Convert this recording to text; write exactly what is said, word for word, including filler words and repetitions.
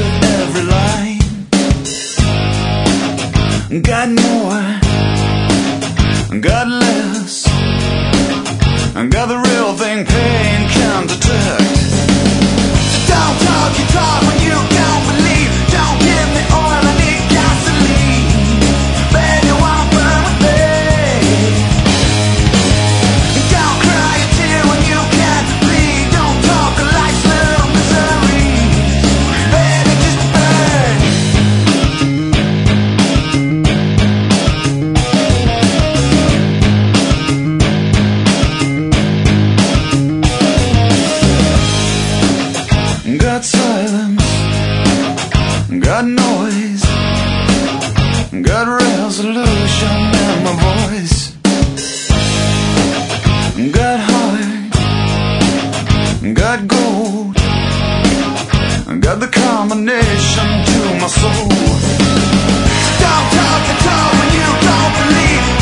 every line. Got more, got less, got the real thing pain can't detect. Don't talk, you talk when you don't believe. Don't give me oil, I need gasoline. Baby, won't burn with me. Don't cry a tear when you can't bleed. Don't talk of life's little misery. Baby, just burn. Got silence, got noise, got resolution in my voice. Got heart, got gold, got the combination to my soul. Don't talk at all when you don't believe.